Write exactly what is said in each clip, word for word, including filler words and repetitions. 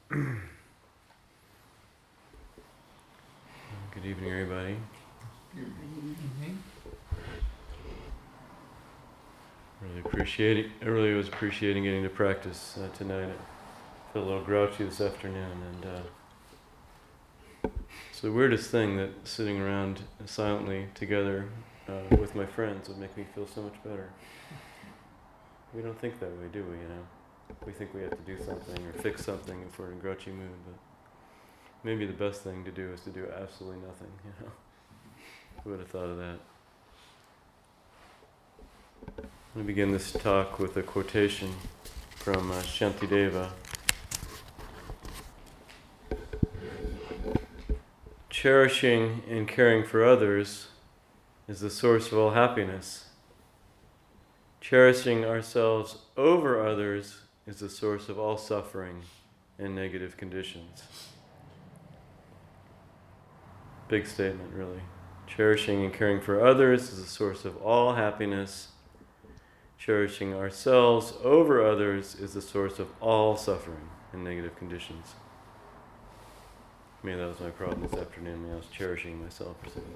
Good evening, everybody. Good evening. Really appreciating. I really was appreciating getting to practice uh, tonight. I felt a little grouchy this afternoon, and uh, it's the weirdest thing that sitting around silently together uh, with my friends would make me feel so much better. We don't think that way, do we? You know, we think we have to do something or fix something if we're in a grouchy mood, but maybe the best thing to do is to do absolutely nothing. You know, who would have thought of that? I'm going to begin this talk with a quotation from uh, Shantideva. Cherishing and caring for others is the source of all happiness. Cherishing ourselves over others is the source of all suffering and negative conditions. Big statement, really. Cherishing and caring for others is the source of all happiness. Cherishing ourselves over others is the source of all suffering and negative conditions. Maybe that was my problem this afternoon. Maybe I was cherishing myself or something.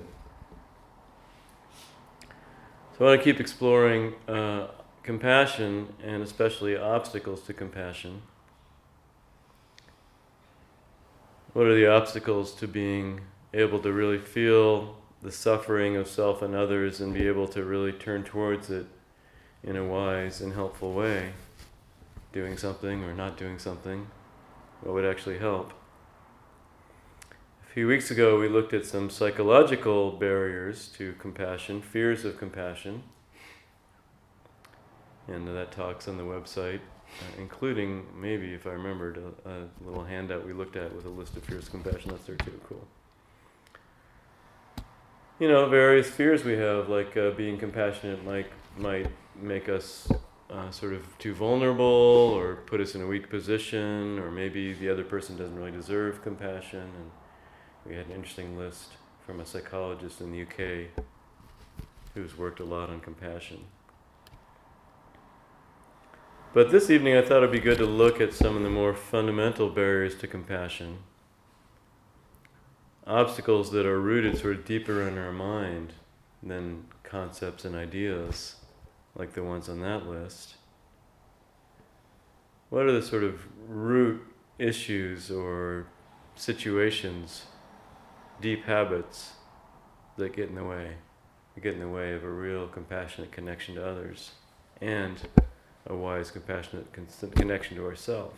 So I want to keep exploring uh, compassion, and especially obstacles to compassion. What are the obstacles to being able to really feel the suffering of self and others and be able to really turn towards it in a wise and helpful way? Doing something or not doing something, what would actually help? A few weeks ago we looked at some psychological barriers to compassion, fears of compassion, and that talk's on the website, uh, including, maybe if I remembered, a, a little handout we looked at with a list of fears of compassion. That's there too. Cool. You know, various fears we have, like uh, being compassionate might might make us uh, sort of too vulnerable or put us in a weak position, or maybe the other person doesn't really deserve compassion. And we had an interesting list from a psychologist in the U K who's worked a lot on compassion. But this evening I thought it'd be good to look at some of the more fundamental barriers to compassion. Obstacles that are rooted sort of deeper in our mind than concepts and ideas, like the ones on that list. What are the sort of root issues or situations, deep habits that get in the way, that get in the way of a real compassionate connection to others and a wise, compassionate con- connection to ourselves?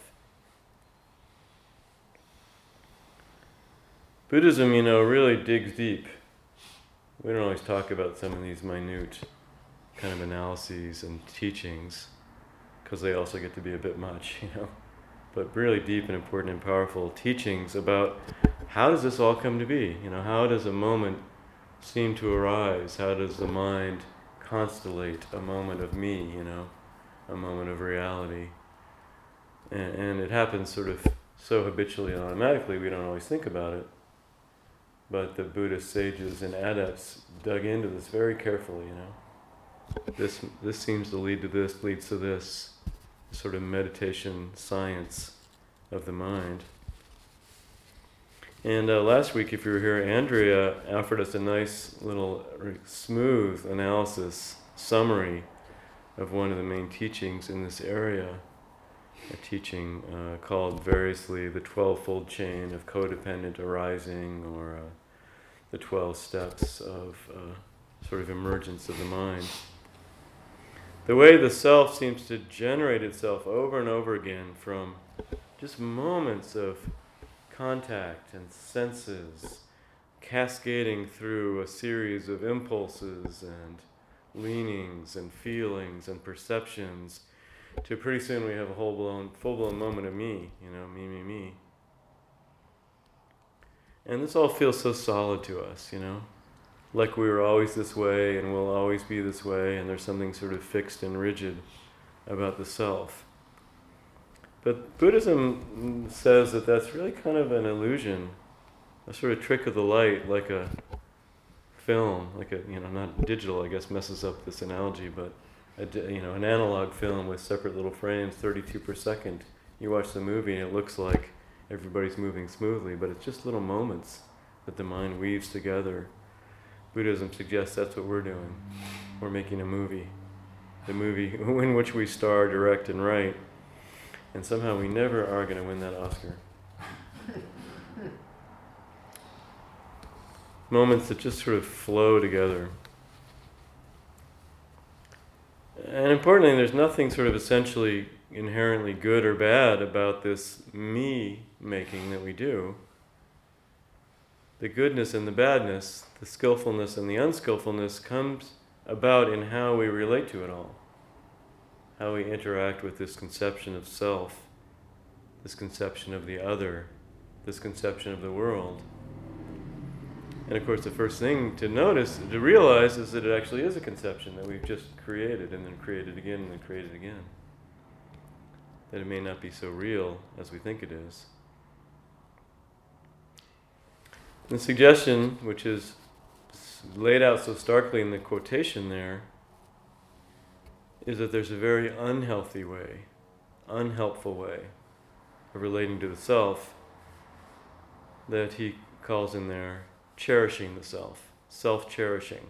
Buddhism, you know, really digs deep. We don't always talk about some of these minute kind of analyses and teachings because they also get to be a bit much, you know. But really deep and important and powerful teachings about how does this all come to be? You know, how does a moment seem to arise? How does the mind constellate a moment of me, you know, a moment of reality? And, and it happens sort of so habitually and automatically we don't always think about it. But the Buddhist sages and adepts dug into this very carefully, you know. This this seems to lead to this, leads to this, sort of meditation science of the mind. And uh, last week, if you were here, Andrea offered us a nice little smooth analysis, summary of one of the main teachings in this area, a teaching uh, called variously the twelve-fold chain of codependent arising, or uh, the twelve steps of uh, sort of emergence of the mind. The way the self seems to generate itself over and over again from just moments of contact and senses, cascading through a series of impulses and leanings and feelings and perceptions, to pretty soon we have a whole blown, full-blown moment of me, you know, me, me, me. And this all feels so solid to us, you know, like we were always this way and will always be this way, and there's something sort of fixed and rigid about the self. But Buddhism says that that's really kind of an illusion, a sort of trick of the light, like a film, like a, you know, not digital, I guess messes up this analogy, but a, you know, an analog film with separate little frames, thirty-two per second. You watch the movie and it looks like everybody's moving smoothly, but it's just little moments that the mind weaves together. Buddhism suggests that's what we're doing. We're making a movie. The movie in which we star, direct, and write. And somehow we never are going to win that Oscar. Moments that just sort of flow together. And importantly, there's nothing sort of essentially inherently good or bad about this me-making that we do. The goodness and the badness, the skillfulness and the unskillfulness comes about in how we relate to it all. How we interact with this conception of self, this conception of the other, this conception of the world. And of course the first thing to notice, to realize, is that it actually is a conception that we've just created and then created again and then created again. That it may not be so real as we think it is. The suggestion, which is laid out so starkly in the quotation there, is that there's a very unhealthy way, unhelpful way of relating to the self that he calls in there cherishing the self, self-cherishing.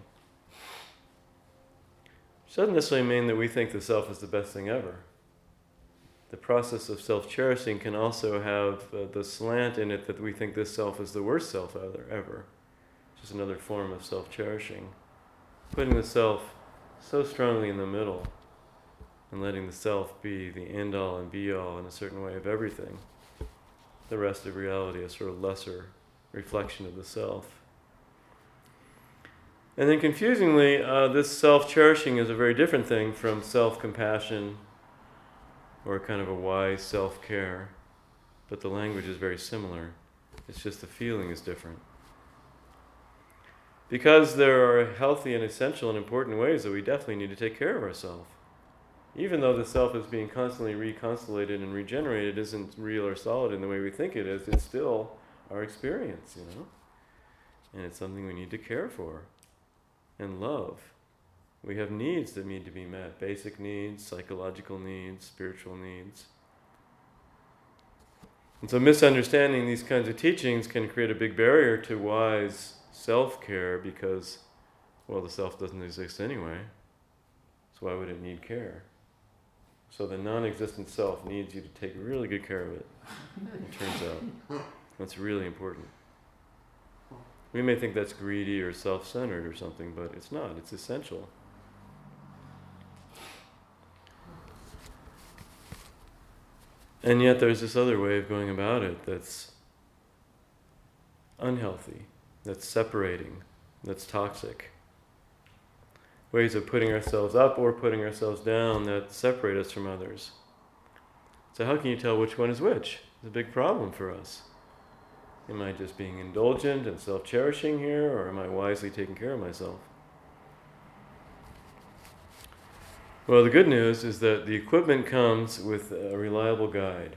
Which doesn't necessarily mean that we think the self is the best thing ever. The process of self-cherishing can also have uh, the slant in it that we think this self is the worst self ever, ever. Which is another form of self-cherishing. Putting the self so strongly in the middle and letting the self be the end-all and be-all in a certain way of everything. The rest of reality is sort of lesser reflection of the self. And then confusingly, uh, this self-cherishing is a very different thing from self-compassion or kind of a wise self-care. But the language is very similar. It's just the feeling is different. Because there are healthy and essential and important ways that we definitely need to take care of ourselves. Even though the self is being constantly reconstellated and regenerated, isn't real or solid in the way we think it is, it's still our experience, you know? And it's something we need to care for and love. We have needs that need to be met, basic needs, psychological needs, spiritual needs. And so misunderstanding these kinds of teachings can create a big barrier to wise self-care because, well, the self doesn't exist anyway, so why would it need care? So the non-existent self needs you to take really good care of it, it turns out. That's really important. We may think that's greedy or self-centered or something, but it's not. It's essential. And yet there's this other way of going about it that's unhealthy, that's separating, that's toxic. Ways of putting ourselves up or putting ourselves down that separate us from others. So how can you tell which one is which? It's a big problem for us. Am I just being indulgent and self-cherishing here, or am I wisely taking care of myself? Well, the good news is that the equipment comes with a reliable guide.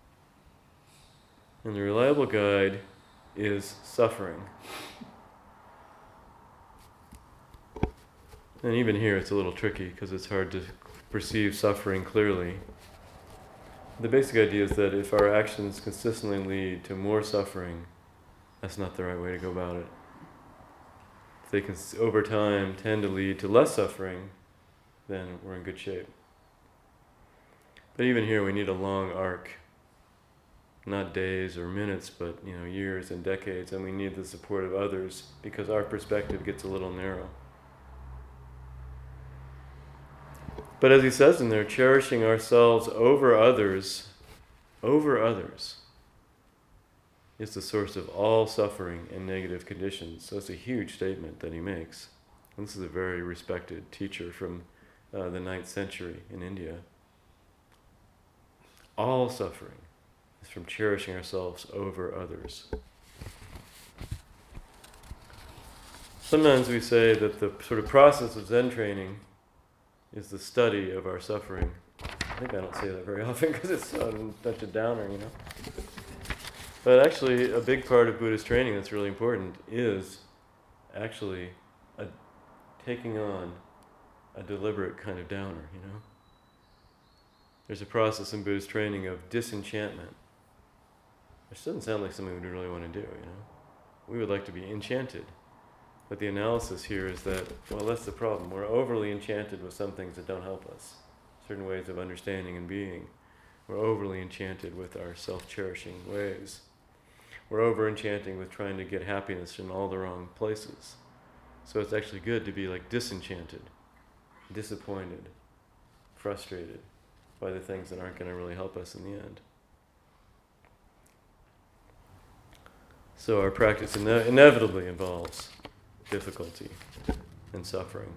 And the reliable guide is suffering. And even here it's a little tricky because it's hard to perceive suffering clearly. The basic idea is that if our actions consistently lead to more suffering, that's not the right way to go about it. If they can, over time, tend to lead to less suffering, then we're in good shape. But even here we need a long arc. Not days or minutes, but you know, years and decades, and we need the support of others because our perspective gets a little narrow. But as he says in there, cherishing ourselves over others, over others, is the source of all suffering and negative conditions. So it's a huge statement that he makes. And this is a very respected teacher from uh, the ninth century in India. All suffering is from cherishing ourselves over others. Sometimes we say that the sort of process of Zen training is the study of our suffering. I think I don't say that very often because it's um, such a downer, you know. But actually, a big part of Buddhist training that's really important is actually a, taking on a deliberate kind of downer, you know. There's a process in Buddhist training of disenchantment. which doesn't sound like something we'd really want to do, you know. We would like to be enchanted. But the analysis here is that, well, that's the problem. We're overly enchanted with some things that don't help us, certain ways of understanding and being. We're overly enchanted with our self-cherishing ways. We're over-enchanting with trying to get happiness in all the wrong places. So it's actually good to be like disenchanted, disappointed, frustrated by the things that aren't going to really help us in the end. So our practice ine- inevitably involves difficulty and suffering.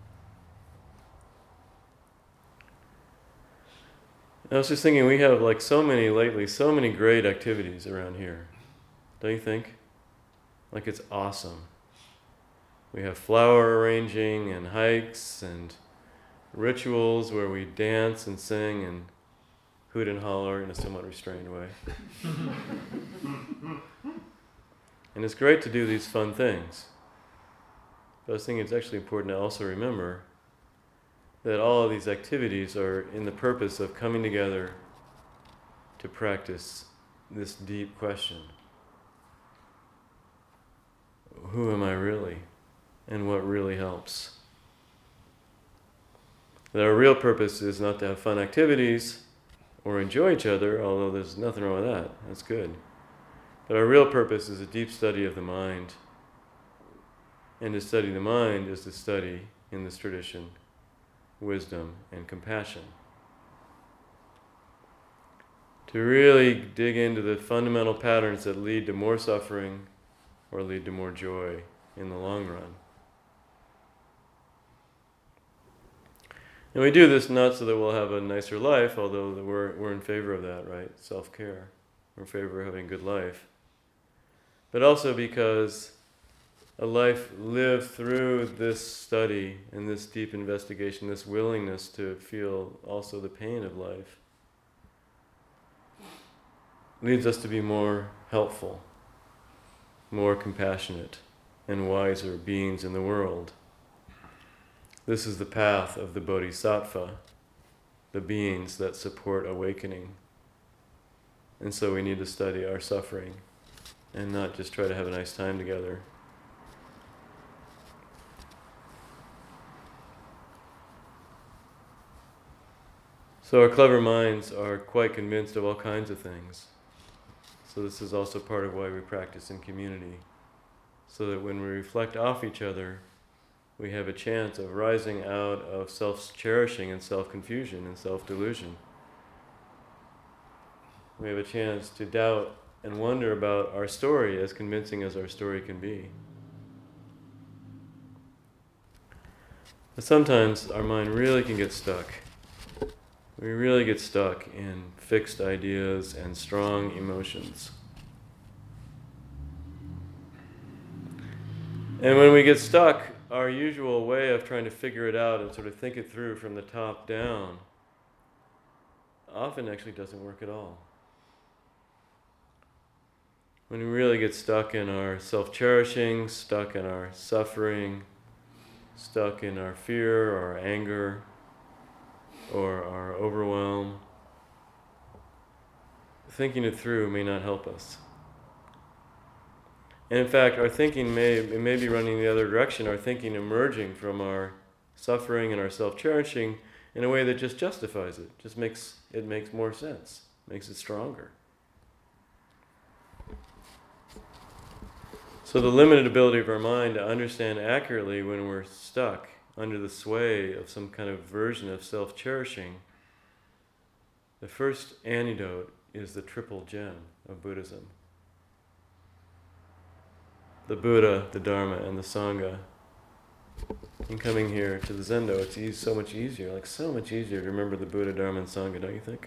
I was just thinking, we have like so many lately, so many great activities around here. Don't you think? Like, it's awesome. We have flower arranging and hikes and rituals where we dance and sing and hoot and holler in a somewhat restrained way. And it's great to do these fun things. But I was thinking it's actually important to also remember that all of these activities are in the purpose of coming together to practice this deep question. Who am I really? And what really helps? That our real purpose is not to have fun activities or enjoy each other, although there's nothing wrong with that. That's good. But our real purpose is a deep study of the mind. And to study the mind is to study, in this tradition, wisdom and compassion. To really dig into the fundamental patterns that lead to more suffering or lead to more joy in the long run. And we do this not so that we'll have a nicer life, although we're, we're in favor of that, right? Self-care. We're in favor of having a good life. But also because a life lived through this study and this deep investigation, this willingness to feel also the pain of life, leads us to be more helpful, more compassionate, and wiser beings in the world. This is the path of the Bodhisattva, the beings that support awakening. And so we need to study our suffering and not just try to have a nice time together. So our clever minds are quite convinced of all kinds of things. So this is also part of why we practice in community, so that when we reflect off each other, we have a chance of rising out of self-cherishing and self-confusion and self-delusion. We have a chance to doubt and wonder about our story, as convincing as our story can be. But sometimes our mind really can get stuck. We really get stuck in fixed ideas and strong emotions. And when we get stuck, our usual way of trying to figure it out and sort of think it through from the top down often actually doesn't work at all. When we really get stuck in our self-cherishing, stuck in our suffering, stuck in our fear or our anger or our overwhelm, thinking it through may not help us. And in fact, our thinking may, it may be running the other direction, our thinking emerging from our suffering and our self-cherishing in a way that just justifies it, just makes it makes more sense, makes it stronger. So the limited ability of our mind to understand accurately when we're stuck under the sway of some kind of version of self-cherishing, the first antidote is the triple gem of Buddhism. The Buddha, the Dharma, and the Sangha. And coming here to the Zendo, it's easy, so much easier, like so much easier to remember the Buddha, Dharma, and Sangha, don't you think?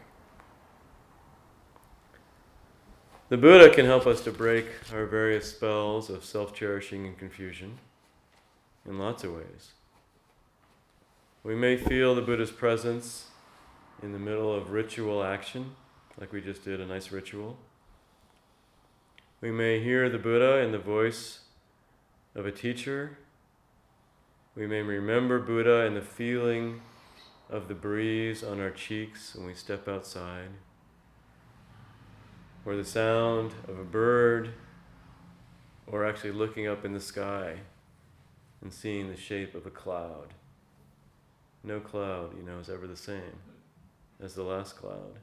The Buddha can help us to break our various spells of self-cherishing and confusion in lots of ways. We may feel the Buddha's presence in the middle of ritual action, like we just did a nice ritual. We may hear the Buddha in the voice of a teacher. We may remember Buddha in the feeling of the breeze on our cheeks when we step outside. or the sound of a bird, or actually looking up in the sky and seeing the shape of a cloud. No cloud, you know, is ever the same as the last cloud.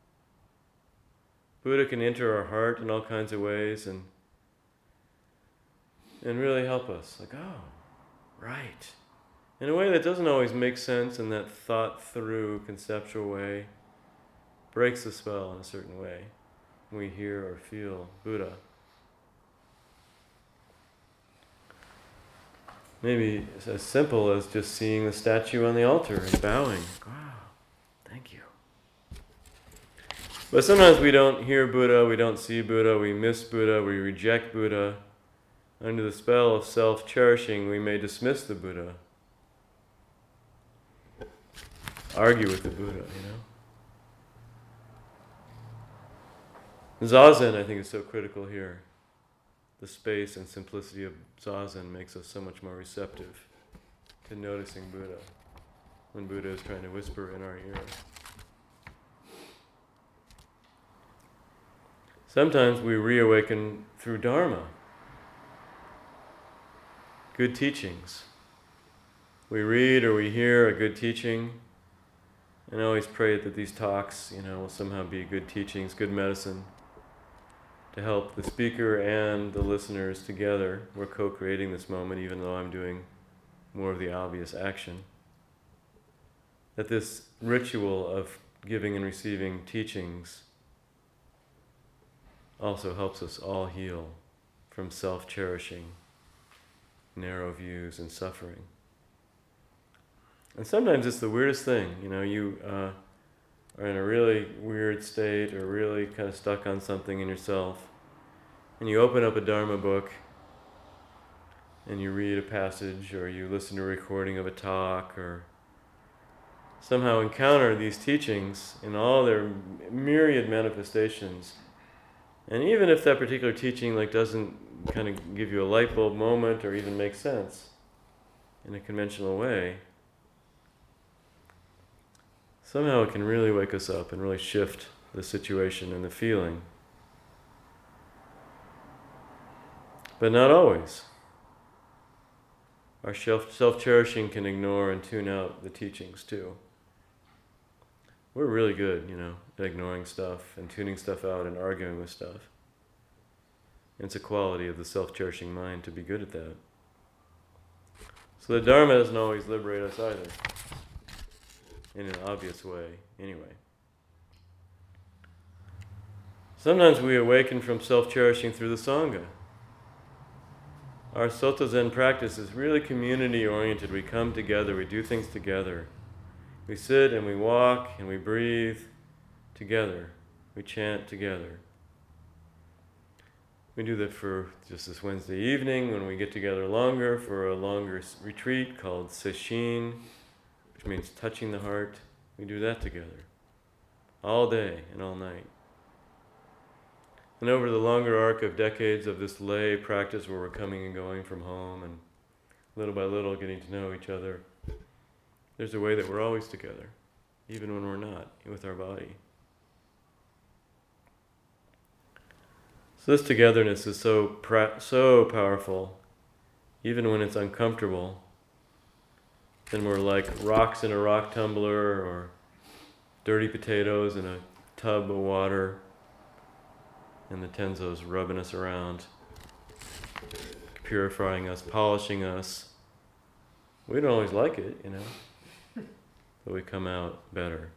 Buddha can enter our heart in all kinds of ways and and really help us. Like, oh, right. In a way that doesn't always make sense, in that thought-through, conceptual way, breaks the spell in a certain way. We hear or feel Buddha. Maybe it's as simple as just seeing the statue on the altar and bowing. Wow, thank you. But sometimes we don't hear Buddha, we don't see Buddha, we miss Buddha, we reject Buddha. Under the spell of self-cherishing, we may dismiss the Buddha, argue with the Buddha, you know. Zazen, I think, is so critical here. The space and simplicity of Zazen makes us so much more receptive to noticing Buddha when Buddha is trying to whisper in our ear. Sometimes we reawaken through Dharma, good teachings. We read or we hear a good teaching, and I always pray that these talks, you know, will somehow be good teachings, good medicine, to help the speaker and the listeners together. We're co-creating this moment, even though I'm doing more of the obvious action. That this ritual of giving and receiving teachings also helps us all heal from self-cherishing, narrow views, and suffering. And sometimes it's the weirdest thing, you know, you uh, are in a really weird state or really kind of stuck on something in yourself, and you open up a Dharma book and you read a passage or you listen to a recording of a talk or somehow encounter these teachings in all their myriad manifestations. And even if that particular teaching like doesn't kind of give you a light bulb moment or even make sense in a conventional way, somehow it can really wake us up and really shift the situation and the feeling. But not always. Our self- self-cherishing can ignore and tune out the teachings too. We're really good, you know, at ignoring stuff and tuning stuff out and arguing with stuff. It's a quality of the self-cherishing mind to be good at that. So the Dharma doesn't always liberate us either, in an obvious way, anyway. Sometimes we awaken from self-cherishing through the Sangha. Our Soto Zen practice is really community-oriented. We come together, we do things together. We sit and we walk and we breathe together. We chant together. We do that for just this Wednesday evening when we get together longer for a longer retreat called Sesshin, which means touching the heart. We do that together all day and all night. And over the longer arc of decades of this lay practice where we're coming and going from home and little by little getting to know each other, there's a way that we're always together, even when we're not, with our body. So this togetherness is so pra- so powerful, even when it's uncomfortable. Then we're like rocks in a rock tumbler or dirty potatoes in a tub of water, and the Tenzo's rubbing us around, purifying us, polishing us. We don't always like it, you know, but we come out better.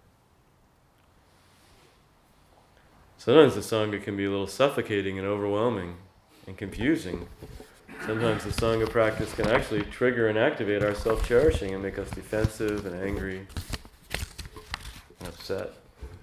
Sometimes the Sangha can be a little suffocating and overwhelming and confusing. Sometimes the Sangha practice can actually trigger and activate our self-cherishing and make us defensive and angry and upset.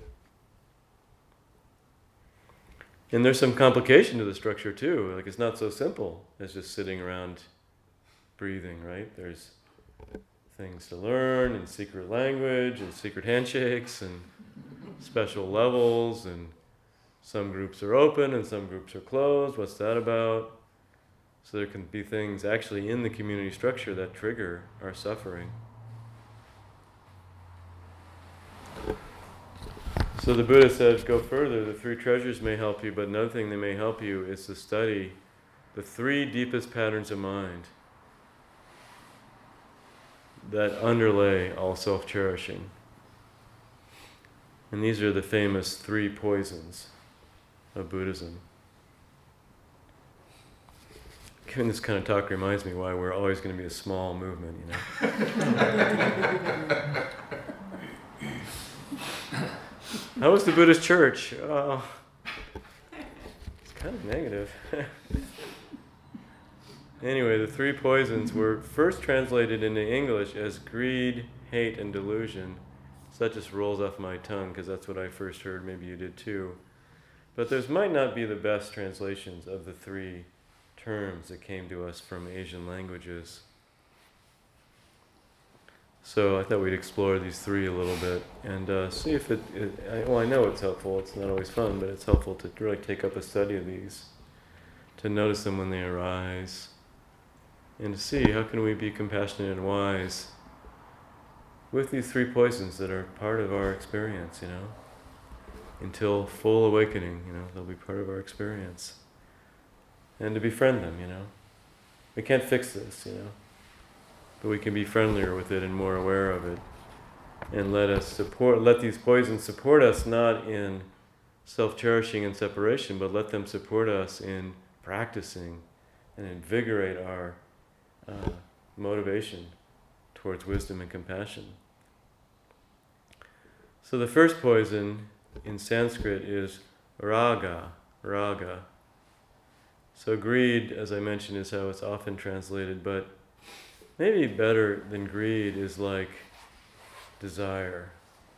And there's some complication to the structure too. Like, it's not so simple as just sitting around breathing, right? There's things to learn and secret language and secret handshakes and special levels, and some groups are open and some groups are closed. What's that about? So there can be things actually in the community structure that trigger our suffering. So So the Buddha said, go further, the three treasures may help you, but another thing that may help you is to study the three deepest patterns of mind that underlay all self-cherishing. And these are the famous three poisons of Buddhism. Giving this kind of talk reminds me why we're always going to be a small movement, you know. How was the Buddhist church? Oh, it's kind of negative. Anyway, the three poisons were first translated into English as greed, hate, and delusion. So that just rolls off my tongue because that's what I first heard. Maybe you did too. But those might not be the best translations of the three terms that came to us from Asian languages. So I thought we'd explore these three a little bit and uh, see if it, it I, well, I know it's helpful. It's not always fun, but it's helpful to really take up a study of these, to notice them when they arise, and to see how can we be compassionate and wise with these three poisons that are part of our experience, you know. Until full awakening, you know, they'll be part of our experience. And to befriend them, you know. We can't fix this, you know. But we can be friendlier with it and more aware of it. And let us support, let these poisons support us not in self-cherishing and separation, but let them support us in practicing and invigorate our uh, motivation towards wisdom and compassion. So the first poison in Sanskrit is raga, raga. So greed, as I mentioned, is how it's often translated, but maybe better than greed is like desire,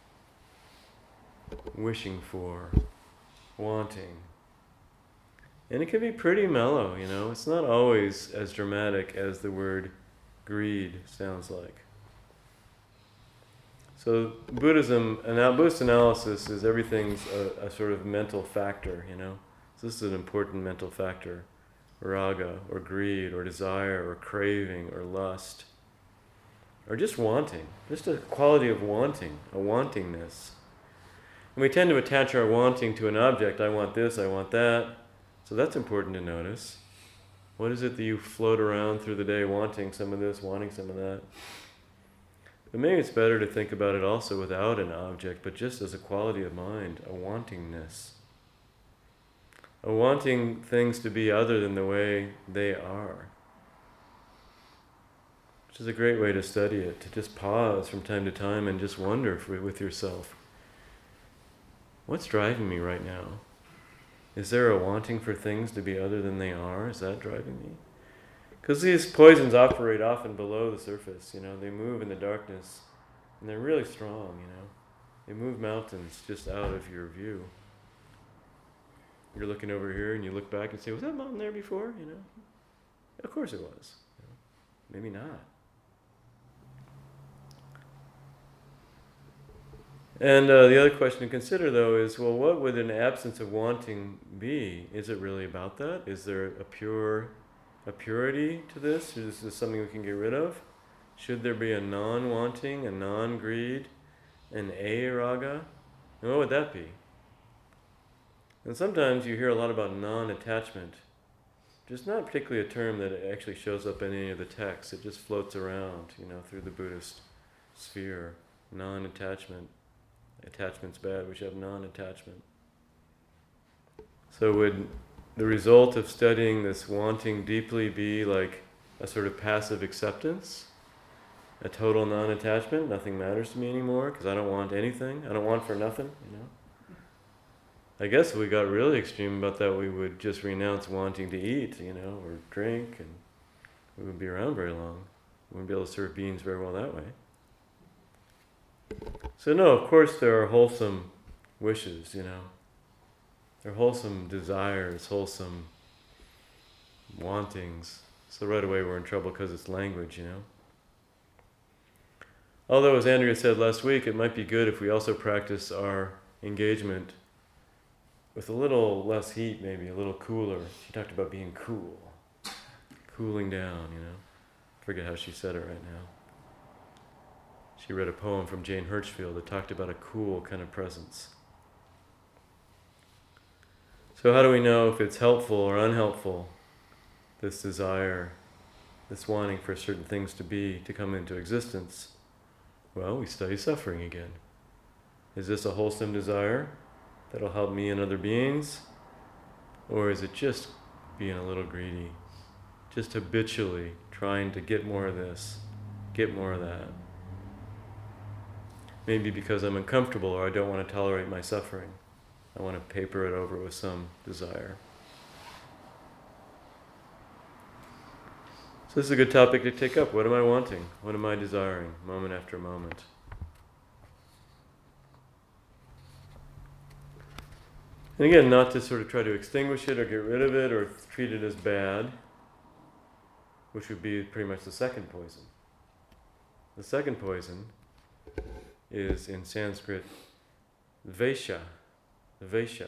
wishing for, wanting. And it can be pretty mellow, you know. It's not always as dramatic as the word greed sounds like. So Buddhism, ana- Buddhist analysis is everything's a, a sort of mental factor, you know. So this is an important mental factor. Raga, or greed, or desire, or craving, or lust. Or just wanting. Just a quality of wanting, a wantingness. And we tend to attach our wanting to an object. I want this, I want that. So that's important to notice. What is it that you float around through the day wanting some of this, wanting some of that? But maybe it's better to think about it also without an object, but just as a quality of mind, a wantingness. A wanting things to be other than the way they are. Which is a great way to study it, to just pause from time to time and just wonder for, with yourself, what's driving me right now? Is there a wanting for things to be other than they are? Is that driving me? Because these poisons operate often below the surface, you know, they move in the darkness, and they're really strong, you know. They move mountains just out of your view. You're looking over here and you look back and say, was that mountain there before, you know? Of course it was. You know? Maybe not. And uh, the other question to consider, though, is, well, what would an absence of wanting be? Is it really about that? Is there a pure, a purity to this? Is this something we can get rid of? Should there be a non-wanting, a non-greed, an a-raga? And what would that be? And sometimes you hear a lot about non-attachment. Just not particularly a term that actually shows up in any of the texts. It just floats around, you know, through the Buddhist sphere. Non-attachment. Attachment's bad. We should have non-attachment. So would the result of studying this wanting deeply be like a sort of passive acceptance? A total non-attachment? Nothing matters to me anymore because I don't want anything. I don't want for nothing, you know? I guess if we got really extreme about that, we would just renounce wanting to eat, you know, or drink, and we wouldn't be around very long. We wouldn't be able to serve beings very well that way. So no, of course there are wholesome wishes, you know. There are wholesome desires, wholesome wantings. So right away we're in trouble because it's language, you know. Although, as Andrea said last week, it might be good if we also practice our engagement with a little less heat, maybe, a little cooler. She talked about being cool. Cooling down, you know. I forget how she said it right now. She read a poem from Jane Hirschfield that talked about a cool kind of presence. So how do we know if it's helpful or unhelpful, this desire, this wanting for certain things to be, to come into existence? Well, we study suffering again. Is this a wholesome desire that'll help me and other beings? Or is it just being a little greedy, just habitually trying to get more of this, get more of that? Maybe because I'm uncomfortable or I don't want to tolerate my suffering. I want to paper it over with some desire. So this is a good topic to take up. What am I wanting? What am I desiring, moment after moment? And again, not to sort of try to extinguish it or get rid of it or treat it as bad, which would be pretty much the second poison. The second poison is in Sanskrit Vesha. Vesha.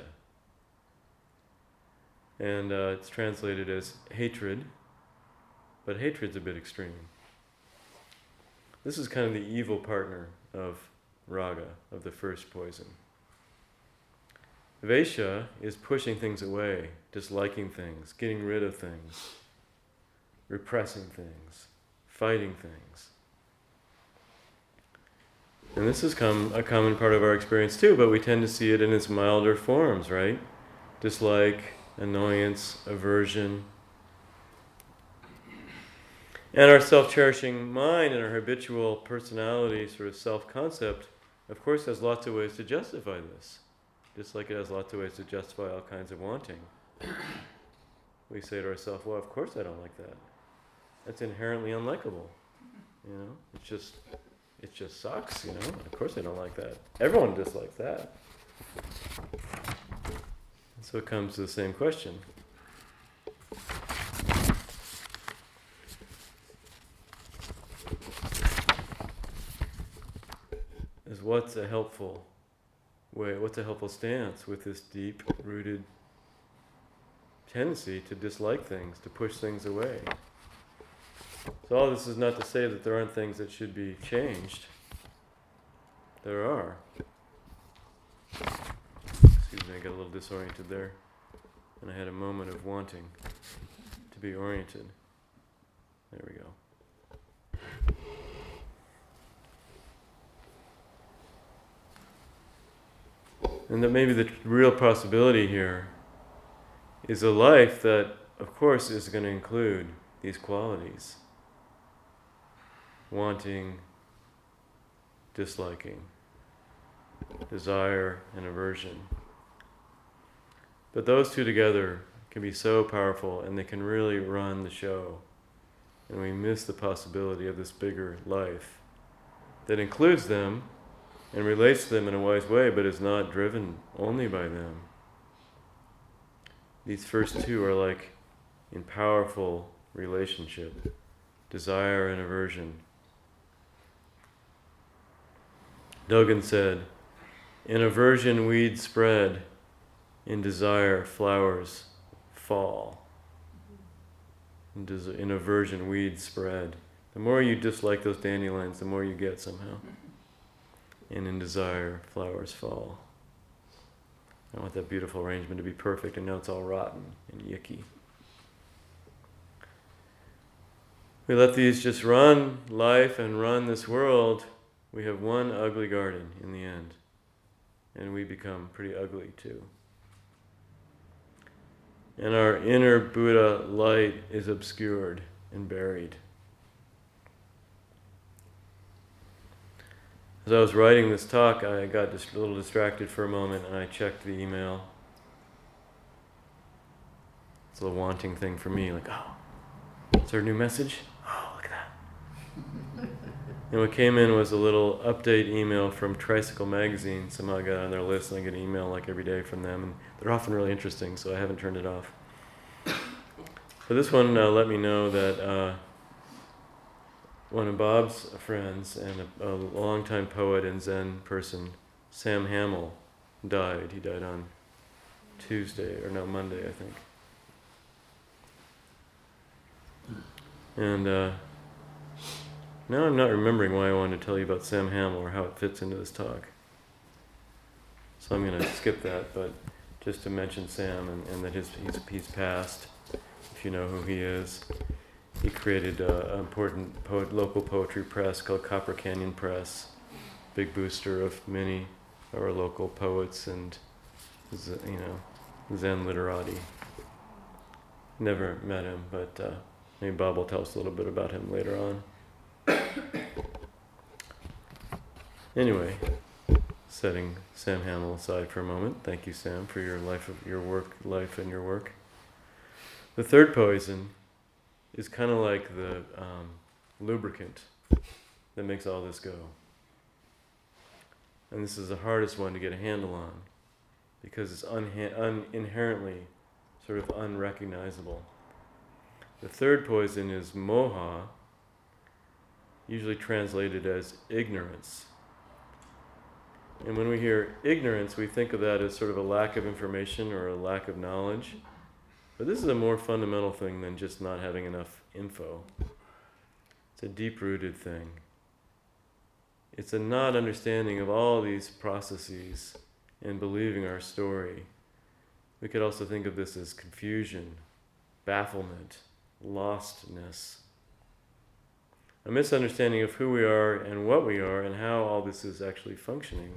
And uh, it's translated as hatred, but hatred's a bit extreme. This is kind of the evil partner of raga, of the first poison. Vesha is pushing things away, disliking things, getting rid of things, repressing things, fighting things. And this has come a common part of our experience too, but we tend to see it in its milder forms, right? Dislike, annoyance, aversion. And our self-cherishing mind and our habitual personality, sort of self-concept, of course has lots of ways to justify this. Just like it has lots of ways to justify all kinds of wanting. We say to ourselves, well, of course I don't like that. That's inherently unlikable. You know, it's just... It just sucks, you know? Of course I don't like that. Everyone dislikes that. And so it comes to the same question. Is what's a helpful way, what's a helpful stance with this deep-rooted tendency to dislike things, to push things away? So all this is not to say that there aren't things that should be changed. There are. Excuse me, I got a little disoriented there. And I had a moment of wanting to be oriented. There we go. And that maybe the real possibility here is a life that, of course, is going to include these qualities. Wanting, disliking, desire, and aversion. But those two together can be so powerful and they can really run the show. And we miss the possibility of this bigger life that includes them and relates to them in a wise way, but is not driven only by them. These first two are like in powerful relationship, desire and aversion. Dogen said, in aversion weeds spread, in desire flowers fall. In, des- in aversion weeds spread. The more you dislike those dandelions, the more you get somehow. And in desire flowers fall. I want that beautiful arrangement to be perfect, and now it's all rotten and yucky. We let these just run life and run this world. We have one ugly garden in the end, and we become pretty ugly too. And our inner Buddha light is obscured and buried. As I was writing this talk, I got just a little distracted for a moment, and I checked the email. It's a little wanting thing for me, like, oh, is there a new message? Oh, look at that. And what came in was a little update email from Tricycle Magazine. Somehow I got on their list and I get an email like every day from them. And they're often really interesting, so I haven't turned it off. So this one uh, let me know that uh, one of Bob's friends and a, a longtime poet and Zen person, Sam Hamill, died. He died on Tuesday, or no, Monday, I think. And uh, now I'm not remembering why I wanted to tell you about Sam Hamill or how it fits into this talk. So I'm going to skip that. But just to mention Sam and, and that his he's, he's passed, if you know who he is. He created a, an important poet, local poetry press called Copper Canyon Press, big booster of many of our local poets and, you know, Zen literati. Never met him, but uh, maybe Bob will tell us a little bit about him later on. Anyway, setting Sam Hamill aside for a moment. Thank you, Sam, for your life of your work, life and your work. The third poison is kind of like the um, lubricant that makes all this go. And this is the hardest one to get a handle on because it's unha- un- inherently sort of unrecognizable. The third poison is moha, usually translated as ignorance. And when we hear ignorance, we think of that as sort of a lack of information or a lack of knowledge. But this is a more fundamental thing than just not having enough info. It's a deep-rooted thing. It's a not understanding of all these processes and believing our story. We could also think of this as confusion, bafflement, lostness. A misunderstanding of who we are and what we are and how all this is actually functioning.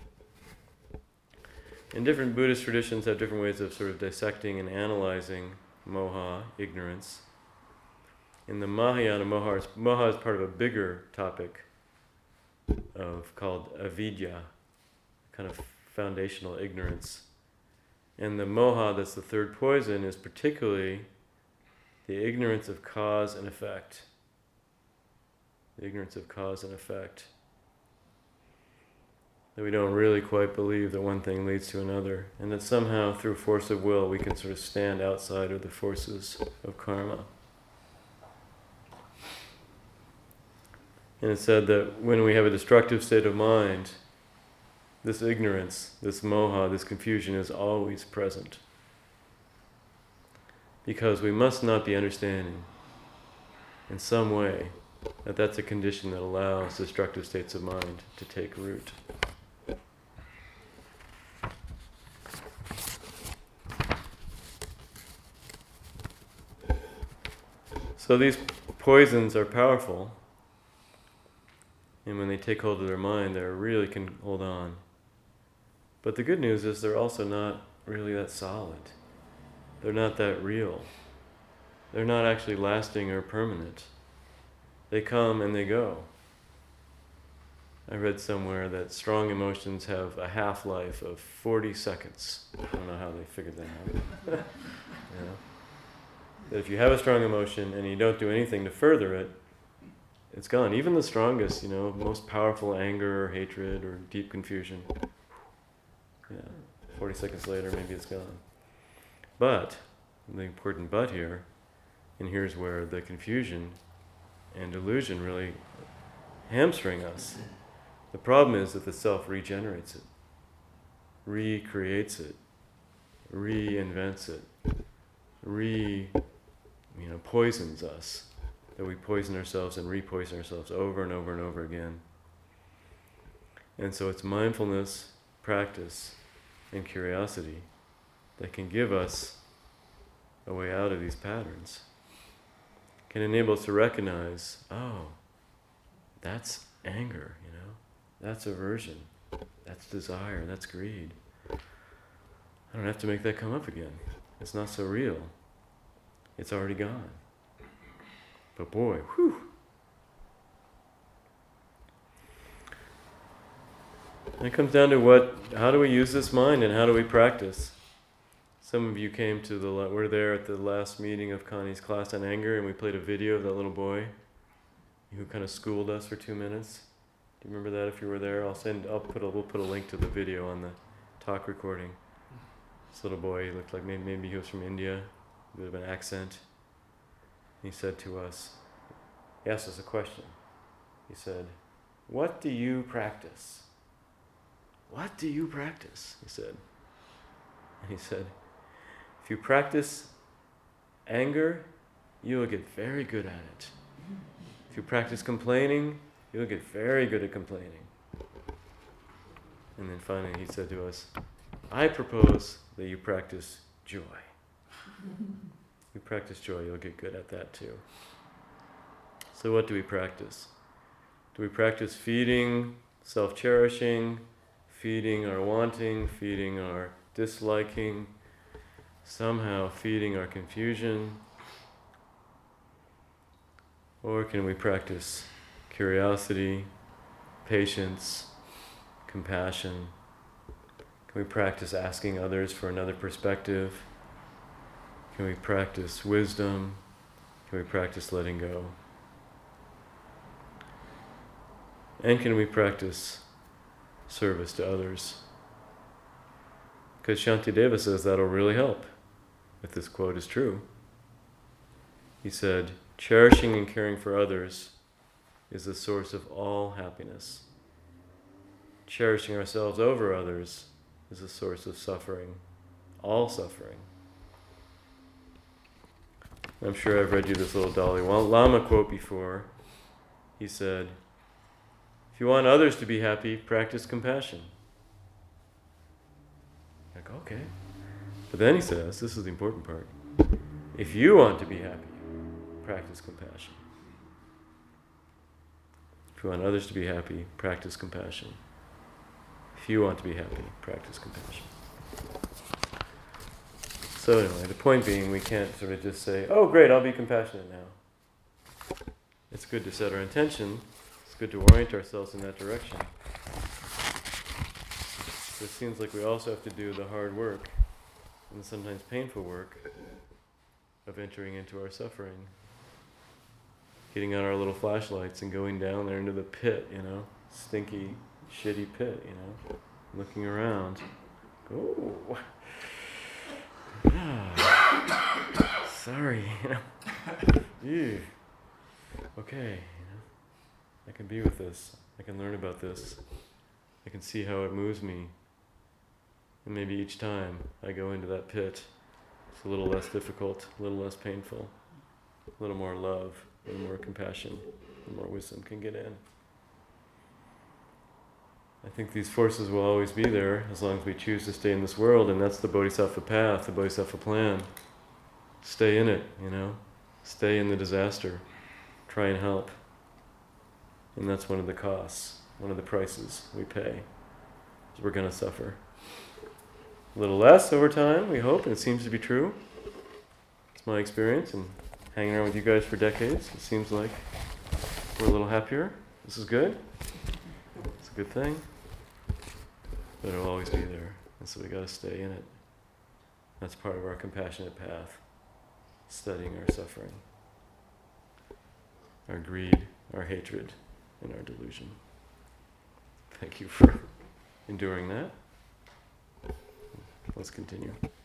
And different Buddhist traditions have different ways of sort of dissecting and analyzing moha, ignorance. In the Mahayana, moha is, moha is part of a bigger topic of called avidya, kind of foundational ignorance. And the moha, that's the third poison, is particularly the ignorance of cause and effect. The ignorance of cause and effect. That we don't really quite believe that one thing leads to another, and that somehow through force of will we can sort of stand outside of the forces of karma. And it's said that when we have a destructive state of mind, this ignorance, this moha, this confusion is always present. Because we must not be understanding in some way that that's a condition that allows destructive states of mind to take root. So these poisons are powerful, and when they take hold of their mind, they really can hold on. But the good news is they're also not really that solid. They're not that real. They're not actually lasting or permanent. They come and they go. I read somewhere that strong emotions have a half-life of forty seconds. I don't know how they figured that out. You know? That if you have a strong emotion and you don't do anything to further it, it's gone. Even the strongest, you know, most powerful anger or hatred or deep confusion, yeah, forty seconds later, maybe it's gone. But, the important but here, and here's where the confusion and delusion really hamstring us. The problem is that the self regenerates it, recreates it, reinvents it, re, you know, poisons us. That we poison ourselves and re-poison ourselves over and over and over again. And so it's mindfulness, practice, and curiosity that can give us a way out of these patterns. Can enable us to recognize, oh, that's anger, you know, that's aversion, that's desire, that's greed. I don't have to make that come up again. It's not so real. It's already gone. But boy, whew. And it comes down to what, how do we use this mind and how do we practice? Some of you came to the, were there at the last meeting of Connie's class on anger, and we played a video of that little boy who kind of schooled us for two minutes. Do you remember that? If you were there, I'll send, I'll put a, we'll put a link to the video on the talk recording. This little boy, he looked like maybe, maybe he was from India, a bit of an accent. He said to us, he asked us a question. He said, "What do you practice?" "What do you practice?" he said. And he said, "If you practice anger, you'll get very good at it. If you practice complaining, you'll get very good at complaining." And then finally he said to us, "I propose that you practice joy. You practice joy, you'll get good at that too. So what do we practice? Do we practice feeding, self-cherishing, feeding our wanting, feeding our disliking, somehow feeding our confusion? Or can we practice curiosity, patience, compassion? Can we practice asking others for another perspective? Can we practice wisdom? Can we practice letting go? And can we practice service to others? Because Shantideva says that'll really help, if this quote is true. He said, cherishing and caring for others is the source of all happiness. Cherishing ourselves over others is the source of suffering, all suffering. I'm sure I've read you this little Dalai Lama quote before. He said, if you want others to be happy, practice compassion. Like, okay. But then he says, this is the important part, if you want to be happy, practice compassion. If you want others to be happy, practice compassion. If you want to be happy, practice compassion. So anyway, the point being, we can't sort of just say, oh great, I'll be compassionate now. It's good to set our intention. It's good to orient ourselves in that direction. But it seems like we also have to do the hard work, and sometimes painful work, of entering into our suffering. Getting on our little flashlights and going down there into the pit, you know, stinky, shitty pit, you know, looking around. Oh, ah, sorry, you know. Ew. Okay, you know, I can be with this. I can learn about this. I can see how it moves me. And maybe each time I go into that pit, it's a little less difficult, a little less painful, a little more love, a little more compassion, a little more wisdom can get in. I think these forces will always be there as long as we choose to stay in this world, and that's the Bodhisattva path, the Bodhisattva plan. Stay in it, you know. Stay in the disaster. Try and help. And that's one of the costs, one of the prices we pay. Is we're going to suffer. A little less over time, we hope, and it seems to be true. It's my experience, and hanging around with you guys for decades, it seems like we're a little happier. This is good. It's a good thing. But it'll always be there. And so we got to stay in it. That's part of our compassionate path. Studying our suffering, our greed, our hatred, and our delusion. Thank you for enduring that. Let's continue.